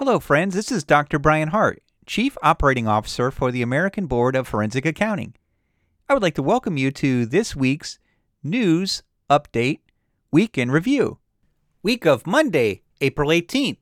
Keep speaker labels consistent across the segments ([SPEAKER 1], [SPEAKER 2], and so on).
[SPEAKER 1] Hello, friends. This is Dr. Brian Hart, Chief Operating Officer for the American Board of Forensic Accounting. I would like to welcome you to this week's News Update Week in Review. Week of Monday, April 18th,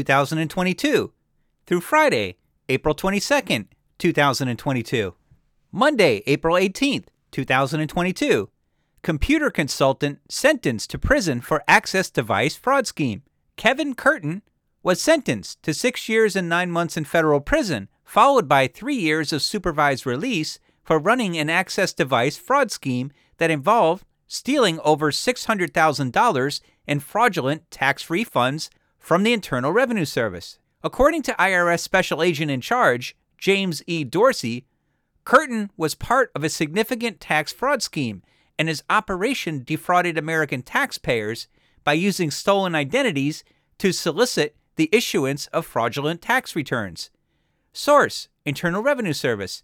[SPEAKER 1] 2022, through Friday, April 22nd, 2022. Monday, April 18th, 2022. Computer consultant sentenced to prison for access device fraud scheme. Kevin Curtin was sentenced to 6 years and 9 months in federal prison, followed by 3 years of supervised release for running an access device fraud scheme that involved stealing over $600,000 in fraudulent tax refunds from the Internal Revenue Service. According to IRS Special Agent in Charge, James E. Dorsey, Curtin was part of a significant tax fraud scheme, and his operation defrauded American taxpayers by using stolen identities to solicit the issuance of fraudulent tax returns. Source: Internal Revenue Service,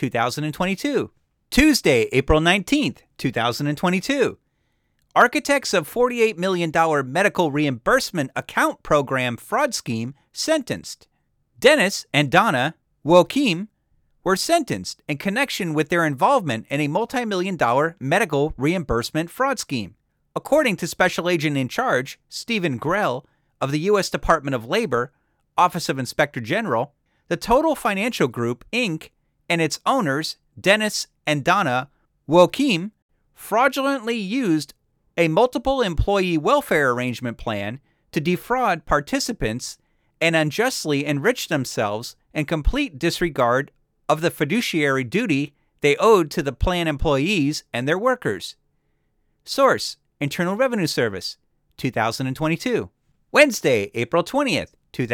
[SPEAKER 1] 2022. Tuesday, April 19th, 2022. Architects of $48 million medical reimbursement account program fraud scheme sentenced. Dennis and Donna Wokim were sentenced in connection with their involvement in a multi-million-dollar medical reimbursement fraud scheme. According to Special Agent in Charge Stephen Grell of the U.S. Department of Labor, Office of Inspector General, the Total Financial Group, Inc., and its owners, Dennis and Donna Wokim, fraudulently used a multiple employee welfare arrangement plan to defraud participants and unjustly enrich themselves in complete disregard of the fiduciary duty they owed to the plan employees and their workers. Source: Internal Revenue Service, 2022. Wednesday, April 20th,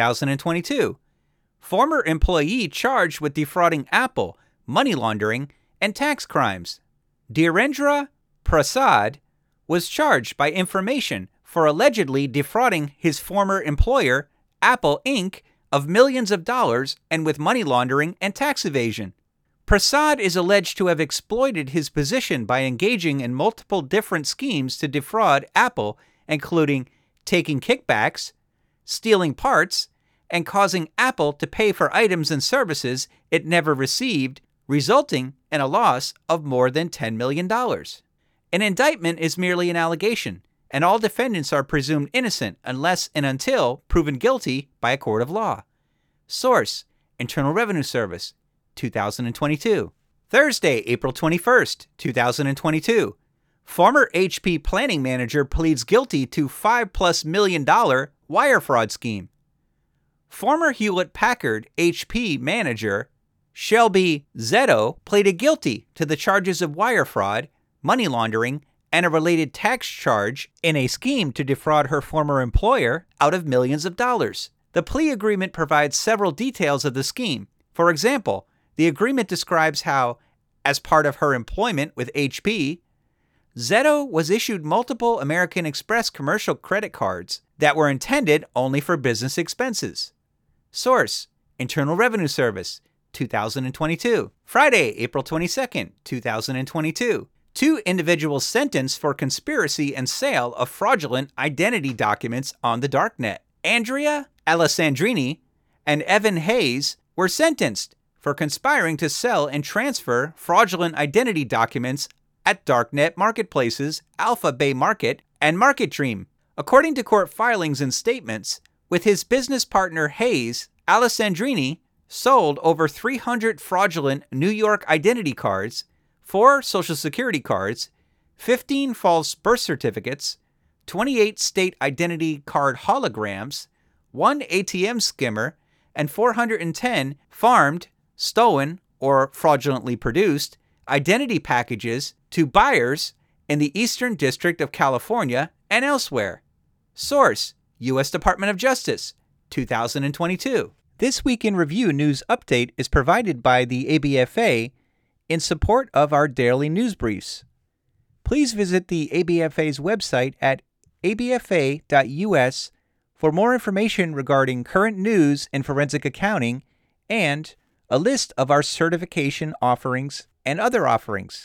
[SPEAKER 1] 2022. Former employee charged with defrauding Apple, money laundering, and tax crimes. Dhirendra Prasad was charged by information for allegedly defrauding his former employer, Apple Inc., of millions of dollars and with money laundering and tax evasion. Prasad is alleged to have exploited his position by engaging in multiple different schemes to defraud Apple, including taking kickbacks, stealing parts, and causing Apple to pay for items and services it never received, resulting in a loss of more than $10 million. An indictment is merely an allegation, and all defendants are presumed innocent unless and until proven guilty by a court of law. Source: Internal Revenue Service, 2022. Thursday, April 21st, 2022. Former HP planning manager pleads guilty to $5+ million wire fraud scheme. Former Hewlett-Packard HP manager Shelby Zetto pleaded guilty to the charges of wire fraud, money laundering, and a related tax charge in a scheme to defraud her former employer out of millions of dollars. The plea agreement provides several details of the scheme. For example, the agreement describes how, as part of her employment with HP, Zetto was issued multiple American Express commercial credit cards that were intended only for business expenses. Source: Internal Revenue Service, 2022. Friday, April 22nd, 2022. 2 individuals sentenced for conspiracy and sale of fraudulent identity documents on the darknet. Andrea Alessandrini and Evan Hayes were sentenced for conspiring to sell and transfer fraudulent identity documents at darknet marketplaces Alpha Bay Market and Market Dream. According to court filings and statements, with his business partner Hayes, Alessandrini sold over 300 fraudulent New York identity cards, 4 Social Security cards, 15 false birth certificates, 28 state identity card holograms, 1 ATM skimmer, and 410 farmed, stolen, or fraudulently produced identity packages to buyers in the Eastern District of California and elsewhere. Source: U.S. Department of Justice, 2022. This Week in Review news update is provided by the ABFA in support of our daily news briefs. Please visit the ABFA's website at abfa.us for more information regarding current news in forensic accounting and a list of our certification offerings and other offerings.